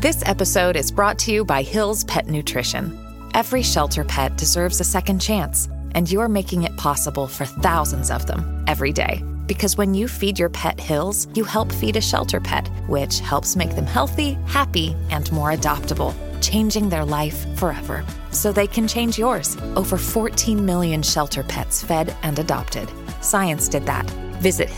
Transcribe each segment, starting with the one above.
This episode is brought to you by Hill's Pet Nutrition. Every shelter pet deserves a second chance, and you're making it possible for thousands of them every day. Because when you feed your pet Hill's, you help feed a shelter pet, which helps make them healthy, happy, and more adoptable, changing their life forever. So they can change yours. Over 14 million shelter pets fed and adopted. Science did that. Visit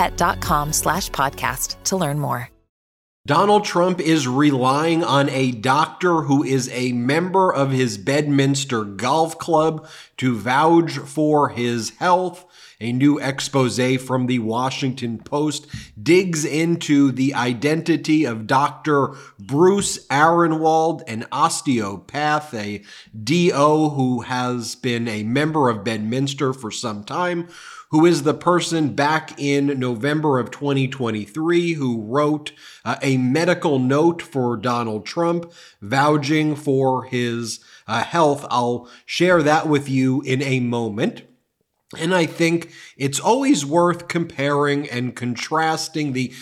hillspet.com/podcast to learn more. Donald Trump is relying on a doctor who is a member of his Bedminster Golf Club to vouch for his health. A new expose from the Washington Post digs into the identity of Dr. Bruce Arenwald, an osteopath, a DO who has been a member of Bedminster for some time, who is the person back in November of 2023 who wrote a medical note for Donald Trump vouching for his health. I'll share that with you in a moment. And I think it's always worth comparing and contrasting the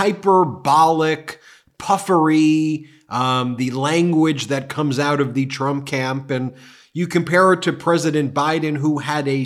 hyperbolic puffery, the language that comes out of the Trump camp, and you compare it to President Biden, who had a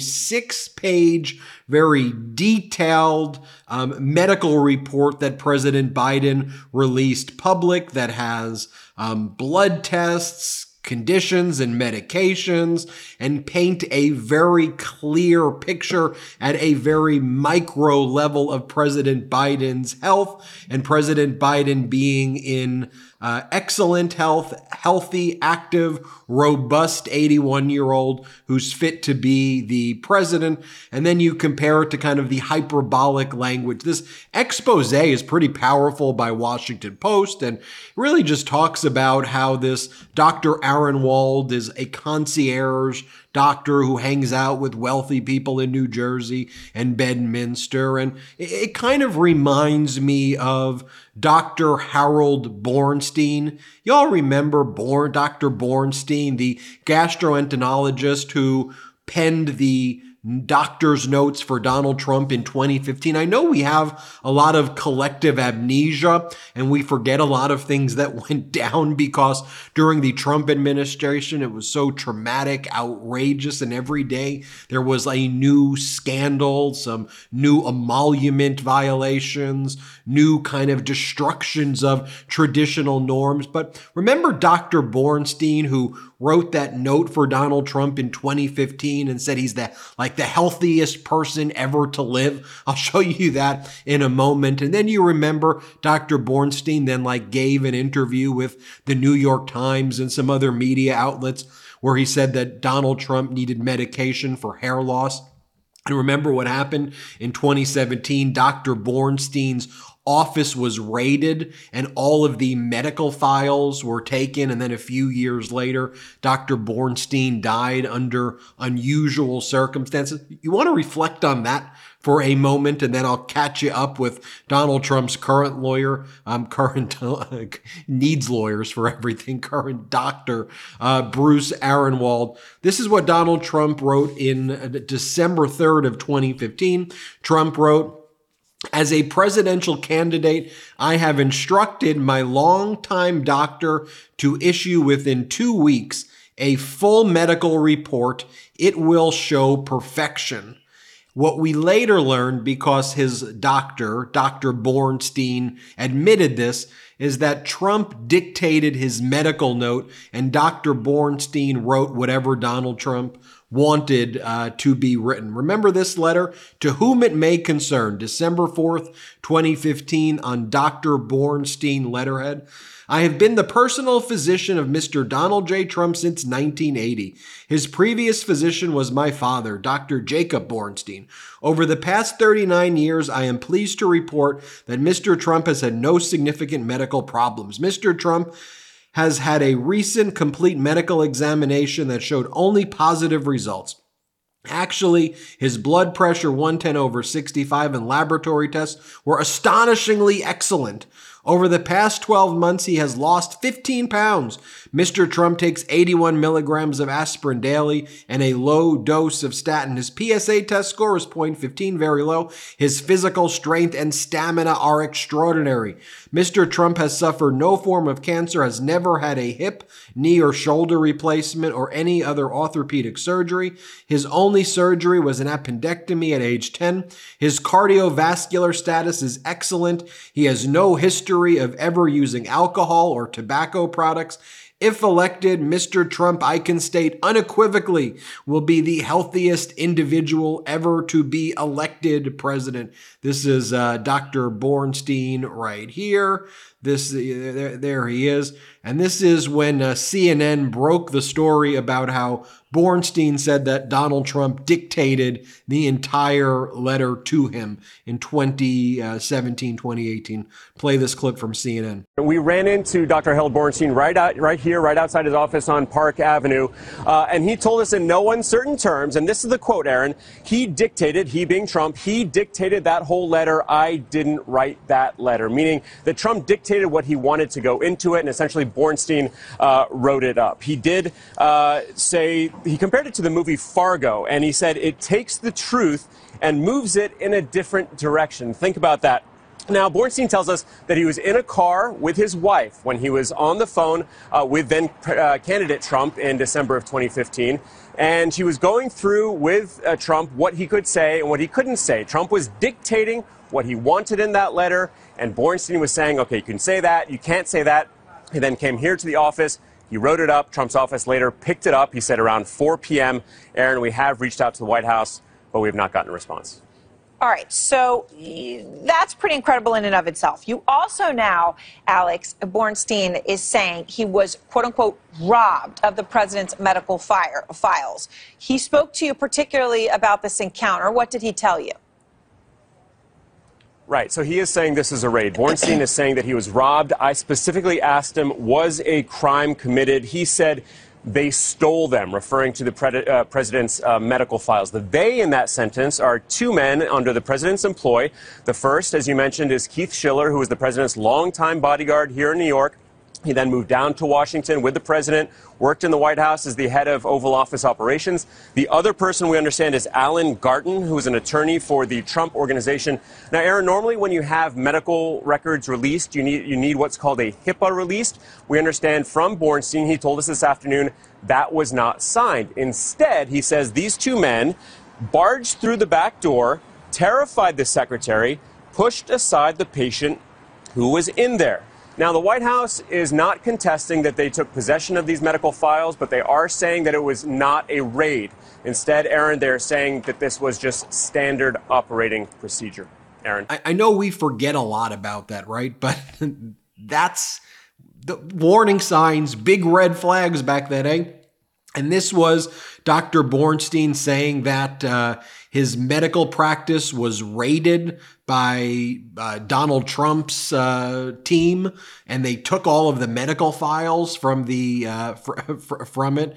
6-page, very detailed medical report that President Biden released public that has blood tests, conditions and medications, and paint a very clear picture at a very micro level of President Biden's health, and President Biden being in excellent health, healthy, active, robust 81-year-old who's fit to be the president. And then you compare it to kind of the hyperbolic language. This expose is pretty powerful by Washington Post and really just talks about how this Dr. Arenwald is a concierge doctor who hangs out with wealthy people in New Jersey and Bedminster. And it kind of reminds me of Dr. Harold Bornstein. Y'all remember Dr. Bornstein, the gastroenterologist who penned the doctor's notes for Donald Trump in 2015. I know we have a lot of collective amnesia and we forget a lot of things that went down because during the Trump administration, it was so traumatic, outrageous, and every day there was a new scandal, some new emolument violations, new kind of destructions of traditional norms. But remember Dr. Bornstein, who wrote that note for Donald Trump in 2015 and said he's the healthiest person ever to live. I'll show you that in a moment. And then you remember Dr. Bornstein then gave an interview with the New York Times and some other media outlets where he said that Donald Trump needed medication for hair loss. And remember what happened in 2017? Dr. Bornstein's office was raided and all of the medical files were taken. And then a few years later, Dr. Bornstein died under unusual circumstances. You want to reflect on that for a moment, and then I'll catch you up with Donald Trump's current lawyer, needs lawyers for everything, current doctor, Bruce Arenwald. This is what Donald Trump wrote in December 3rd of 2015. Trump wrote, "As a presidential candidate, I have instructed my longtime doctor to issue within 2 weeks a full medical report. It will show perfection." What we later learned, because his doctor, Dr. Bornstein, admitted this, is that Trump dictated his medical note and Dr. Bornstein wrote whatever Donald Trump wanted to be written. Remember this letter? "To whom it may concern," December 4th, 2015, on Dr. Bornstein letterhead. "I have been the personal physician of Mr. Donald J. Trump since 1980. His previous physician was my father, Dr. Jacob Bornstein. Over the past 39 years, I am pleased to report that Mr. Trump has had no significant medical problems. Mr. Trump has had a recent complete medical examination that showed only positive results. Actually, his blood pressure 110/65 and laboratory tests were astonishingly excellent. Over the past 12 months, he has lost 15 pounds. Mr. Trump takes 81 milligrams of aspirin daily and a low dose of statin. His PSA test score is 0.15, very low. His physical strength and stamina are extraordinary. Mr. Trump has suffered no form of cancer, has never had a hip, knee, or shoulder replacement or any other orthopedic surgery. His only surgery was an appendectomy at age 10. His cardiovascular status is excellent. He has no history of ever using alcohol or tobacco products. If elected, Mr. Trump, I can state unequivocally, will be the healthiest individual ever to be elected president. This is Dr. Bornstein right here. There he is. And this is when CNN broke the story about how Bornstein said that Donald Trump dictated the entire letter to him in 2017, 2018. Play this clip from CNN. We ran into Dr. Harold Bornstein right here, right outside his office on Park Avenue, and he told us in no uncertain terms, and this is the quote, Aaron, he being Trump, he dictated that whole letter. I didn't write that letter, meaning that Trump dictated what he wanted to go into it, and essentially Bornstein wrote it up. He did say, he compared it to the movie Fargo, and he said it takes the truth and moves it in a different direction. Think about that. Now, Bornstein tells us that he was in a car with his wife when he was on the phone with then candidate Trump in December of 2015. And she was going through with Trump what he could say and what he couldn't say. Trump was dictating what he wanted in that letter, and Bornstein was saying, okay, you can say that, you can't say that. He then came here to the office. He wrote it up. Trump's office later picked it up. He said around 4 p.m. Aaron, we have reached out to the White House, but we have not gotten a response. All right, so that's pretty incredible in and of itself. You also now, Alex, Bornstein is saying he was, quote unquote, robbed of the president's medical files. He spoke to you particularly about this encounter. What did he tell you? Right. So he is saying this is a raid. Bornstein is saying that he was robbed. I specifically asked him, was a crime committed? He said they stole them, referring to the president's medical files. The they in that sentence are two men under the president's employ. The first, as you mentioned, is Keith Schiller, who was the president's longtime bodyguard here in New York. He then moved down to Washington with the president, worked in the White House as the head of Oval Office operations. The other person we understand is Alan Garten, who is an attorney for the Trump Organization. Now, Aaron, normally when you have medical records released, you need what's called a HIPAA release. We understand from Bornstein, he told us this afternoon, that was not signed. Instead, he says these two men barged through the back door, terrified the secretary, pushed aside the patient who was in there. Now, the White House is not contesting that they took possession of these medical files, but they are saying that it was not a raid. Instead, Aaron, they're saying that this was just standard operating procedure. Aaron. I know we forget a lot about that, right? But that's the warning signs, big red flags back then, eh? And this was Dr. Bornstein saying that his medical practice was raided by Donald Trump's team, and they took all of the medical files from the from it.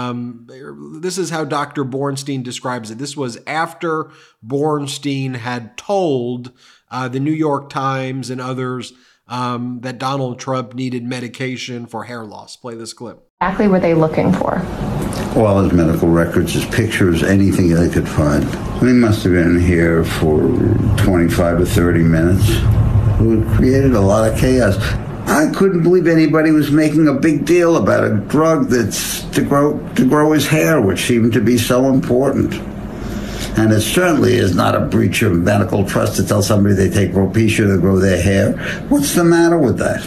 This is how Dr. Bornstein describes it. This was after Bornstein had told the New York Times and others that Donald Trump needed medication for hair loss. Play this clip. Exactly what they looking for? All his medical records, his pictures, anything they could find. We must have been here for 25 to 30 minutes. It created a lot of chaos. I couldn't believe anybody was making a big deal about a drug that's to grow his hair, which seemed to be so important. And it certainly is not a breach of medical trust to tell somebody they take Propecia to grow their hair. What's the matter with that?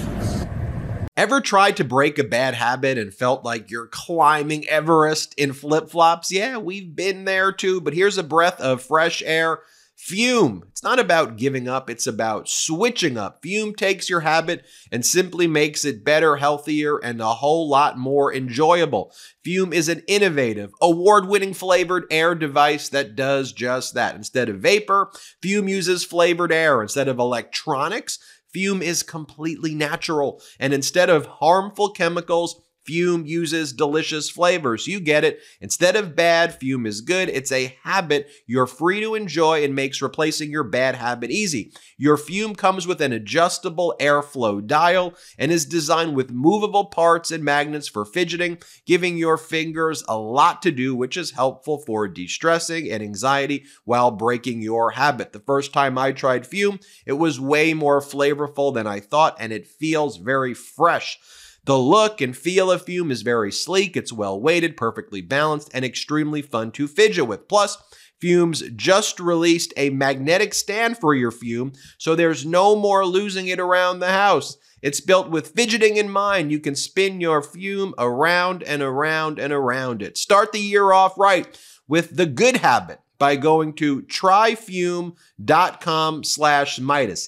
Ever tried to break a bad habit and felt like you're climbing Everest in flip-flops? Yeah, we've been there too, but here's a breath of fresh air. Fume. It's not about giving up, it's about switching up. Fume takes your habit and simply makes it better, healthier, and a whole lot more enjoyable. Fume is an innovative, award-winning flavored air device that does just that. Instead of vapor, Fume uses flavored air. Instead of electronics, Fume is completely natural. And instead of harmful chemicals, Fume uses delicious flavors. You get it. Instead of bad, Fume is good. It's a habit you're free to enjoy and makes replacing your bad habit easy. Your Fume comes with an adjustable airflow dial and is designed with movable parts and magnets for fidgeting, giving your fingers a lot to do, which is helpful for de-stressing and anxiety while breaking your habit. The first time I tried Fume, it was way more flavorful than I thought, and it feels very fresh. The look and feel of Fume is very sleek, it's well weighted, perfectly balanced, and extremely fun to fidget with. Plus, Fume's just released a magnetic stand for your Fume, so there's no more losing it around the house. It's built with fidgeting in mind. You can spin your Fume around and around and around it. Start the year off right with the good habit by going to tryfume.com/Midas,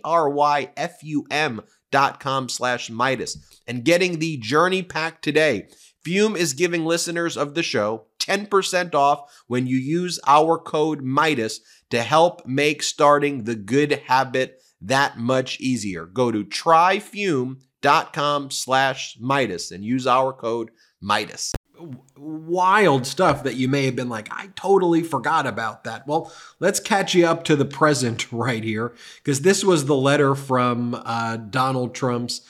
tryfum.com/Midas, and getting the Journey Pack today. Fume is giving listeners of the show 10% off when you use our code Midas to help make starting the good habit that much easier. Go to tryfume.com/Midas and use our code Midas. Wild stuff that you may have been like, I totally forgot about that. Well, let's catch you up to the present right here, because this was the letter from Donald Trump's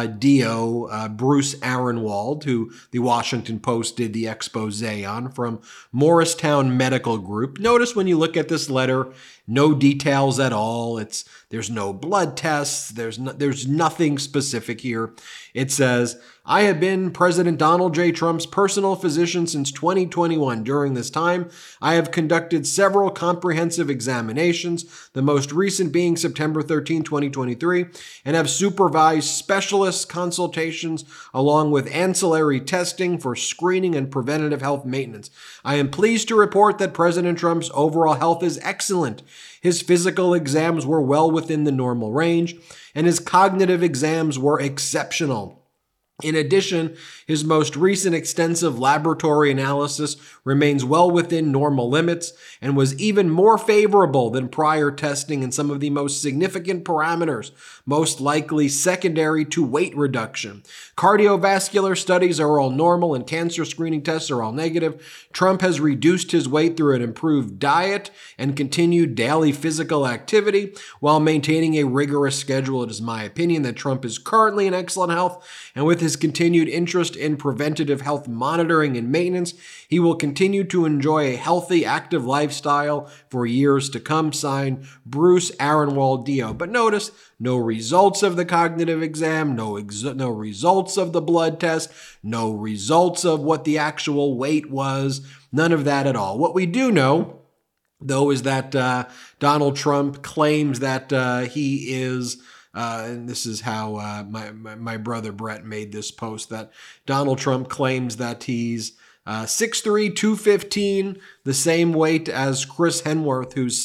DO, Bruce Aronwald, who the Washington Post did the expose on, from Morristown Medical Group. Notice when you look at this letter, no details at all. There's no blood tests. There's nothing specific here. It says, I have been President Donald J. Trump's personal physician since 2021. During this time, I have conducted several comprehensive examinations, the most recent being September 13, 2023, and have supervised specialist consultations along with ancillary testing for screening and preventative health maintenance. I am pleased to report that President Trump's overall health is excellent. His physical exams were well within the normal range, and his cognitive exams were exceptional. In addition, his most recent extensive laboratory analysis remains well within normal limits and was even more favorable than prior testing in some of the most significant parameters, most likely secondary to weight reduction. Cardiovascular studies are all normal and cancer screening tests are all negative. Trump has reduced his weight through an improved diet and continued daily physical activity while maintaining a rigorous schedule. It is my opinion that Trump is currently in excellent health, and with his continued interest in preventative health monitoring and maintenance, he will continue to enjoy a healthy, active lifestyle for years to come. Signed, Bruce Aronwald, DO. But notice, no results of the cognitive exam, no results of the blood test, no results of what the actual weight was, none of that at all. What we do know, though, is that Donald Trump claims that he is... and this is how my brother Brett made this post, that Donald Trump claims that he's 6'3", 215, the same weight as Chris Henworth, who's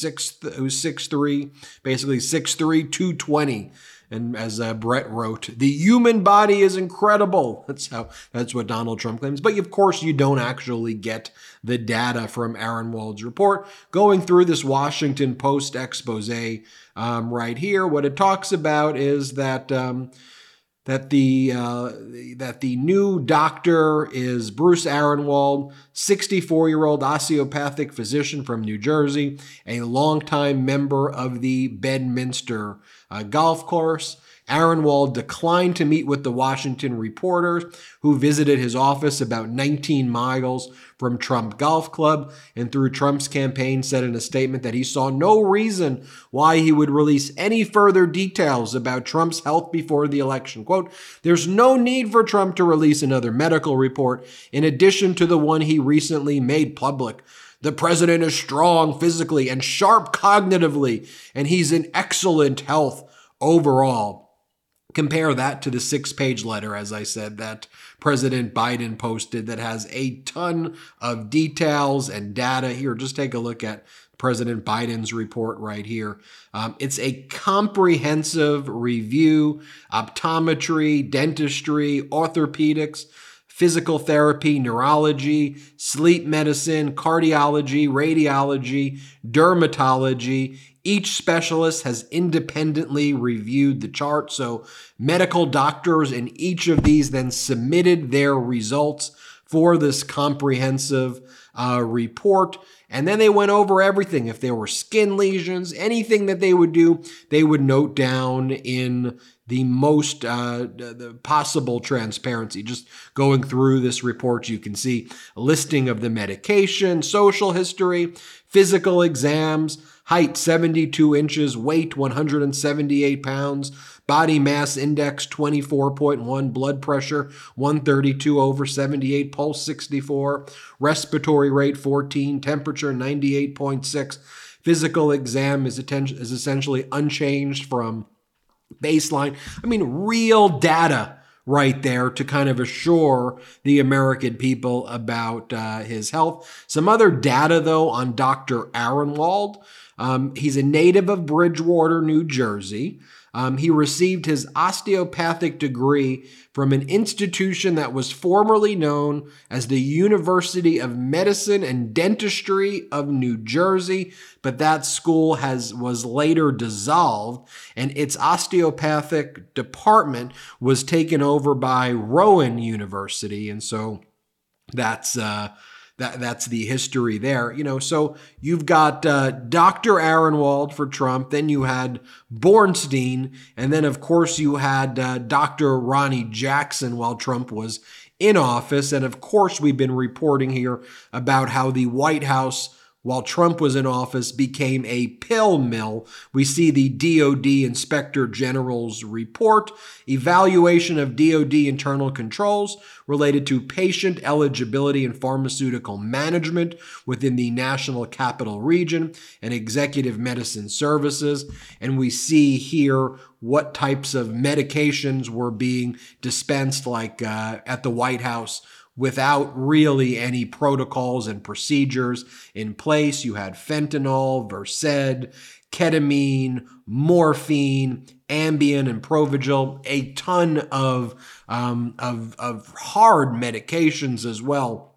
6'3", basically 6'3", 220. And as Brett wrote, the human body is incredible. That's what Donald Trump claims. But of course, you don't actually get the data from Aronwald's report. Going through this Washington Post expose right here, what it talks about is that that the new doctor is Bruce Aronwald, 64-year-old osteopathic physician from New Jersey, a longtime member of the Bedminster golf course. Aronwald declined to meet with the Washington reporters who visited his office about 19 miles from Trump Golf Club, and through Trump's campaign said in a statement that he saw no reason why he would release any further details about Trump's health before the election. Quote, there's no need for Trump to release another medical report in addition to the one he recently made public. The president is strong physically and sharp cognitively, and he's in excellent health overall. Compare that to the 6-page letter, as I said, that President Biden posted that has a ton of details and data. Here, just take a look at President Biden's report right here. It's a comprehensive review, optometry, dentistry, orthopedics, physical therapy, neurology, sleep medicine, cardiology, radiology, dermatology, Each specialist has independently reviewed the chart. So medical doctors in each of these then submitted their results for this comprehensive report. And then they went over everything. If there were skin lesions, anything that they would do, they would note down in the most the possible transparency. Just going through this report, you can see a listing of the medication, social history, physical exams, height 72 inches, weight 178 pounds, body mass index 24.1, blood pressure 132/78, pulse 64, respiratory rate 14, temperature 98.6. Physical exam is essentially unchanged from baseline. I mean, real data right there to kind of assure the American people about his health. Some other data, though, on Dr. Aronwald. He's a native of Bridgewater, New Jersey. He received his osteopathic degree from an institution that was formerly known as the University of Medicine and Dentistry of New Jersey, but that school was later dissolved, and its osteopathic department was taken over by Rowan University, and so that's the history there. So you've got Dr. Aronwald for Trump, then you had Bornstein, and then of course you had Dr. Ronnie Jackson while Trump was in office. And of course we've been reporting here about how the White House, while Trump was in office, became a pill mill. We see the DOD Inspector General's report, evaluation of DOD internal controls related to patient eligibility and pharmaceutical management within the National Capital Region and Executive Medicine Services. And we see here what types of medications were being dispensed, like at the White House, without really any protocols and procedures in place. You had fentanyl, Versed, ketamine, morphine, Ambien, and Provigil, a ton of hard medications as well,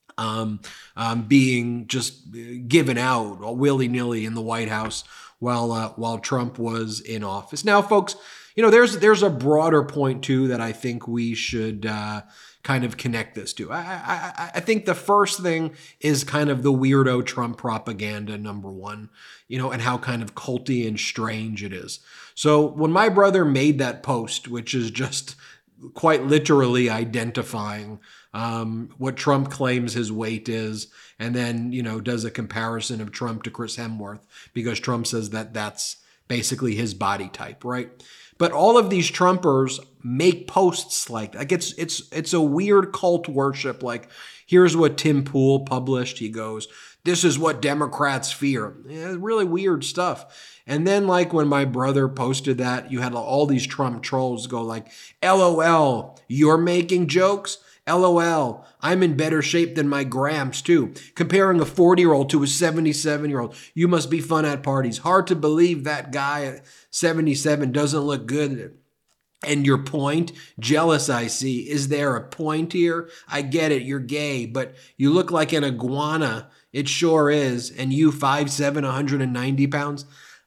being just given out willy-nilly in the White House while Trump was in office. Now, folks, there's a broader point too that I think we should kind of connect this to. I think the first thing is kind of the weirdo Trump propaganda, number one, and how kind of culty and strange it is. So when my brother made that post, which is just quite literally identifying what Trump claims his weight is, and then, does a comparison of Trump to Chris Hemsworth, because Trump says that that's basically his body type, right? But all of these Trumpers make posts like it's a weird cult worship. Like, here's what Tim Pool published. He goes, "This is what Democrats fear." Yeah, really weird stuff. And then, like, when my brother posted that, you had all these Trump trolls go like, "LOL, you're making jokes? LOL, I'm in better shape than my Gramps too. Comparing a 40-year-old to a 77-year-old. You must be fun at parties. Hard to believe that guy at 77 doesn't look good." And your point? Jealous, I see. Is there a point here? I get it, you're gay, but you look like an iguana. It sure is. And you 5'7", 190 pounds?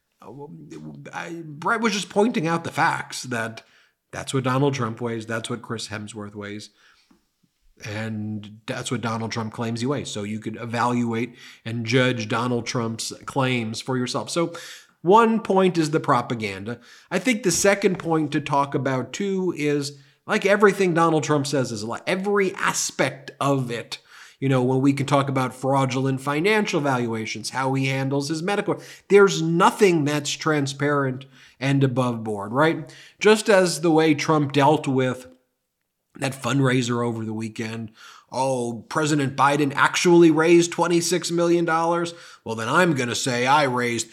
Brett was just pointing out the facts that that's what Donald Trump weighs. That's what Chris Hemsworth weighs. And that's what Donald Trump claims he weighs. So you could evaluate and judge Donald Trump's claims for yourself. So one point is the propaganda. I think the second point to talk about too is, like everything Donald Trump says is a lie. Every aspect of it. When we can talk about fraudulent financial valuations, how he handles his medical, there's nothing that's transparent and above board, right? Just as the way Trump dealt with that fundraiser over the weekend. Oh, President Biden actually raised $26 million? Well, then I'm going to say I raised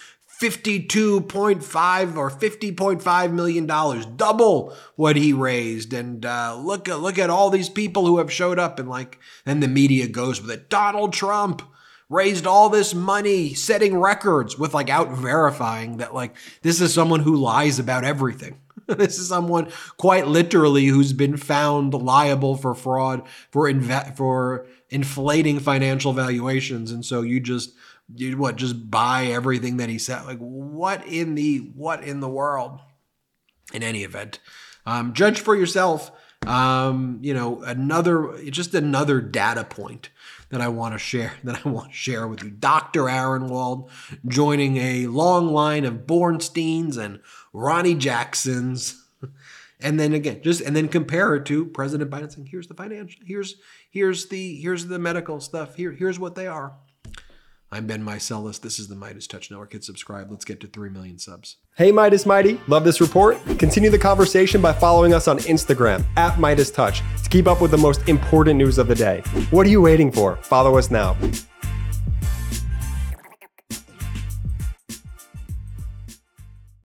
$52.5 or $50.5 million, double what he raised. And look at all these people who have showed up. And then the media goes with it. Donald Trump raised all this money, setting records, with out verifying that this is someone who lies about everything. This is someone quite literally who's been found liable for fraud, for inflating financial valuations. And so you just just buy everything that he said? Like, what in the world? In any event, judge for yourself. Another data point that I want to share with you. Dr. Aaron Wald joining a long line of Bornsteins and Ronnie Jacksons. And then again, compare it to President Biden saying, here's the financial, here's the medical stuff. Here's what they are. I'm Ben Meiselas. This is the Midas Touch Network. Hit subscribe. Let's get to 3 million subs. Hey, Midas Mighty. Love this report? Continue the conversation by following us on Instagram @Midas Touch to keep up with the most important news of the day. What are you waiting for? Follow us now.